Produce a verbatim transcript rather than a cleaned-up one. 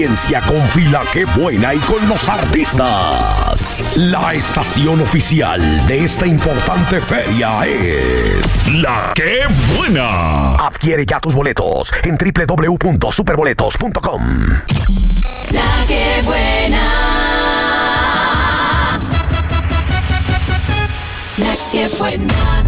Con Fila Qué Buena y con los artistas. La estación oficial de esta importante feria es La Qué Buena. Adquiere ya tus boletos en doble u doble u doble u punto superboletos punto com. La Qué Buena. La Qué Buena.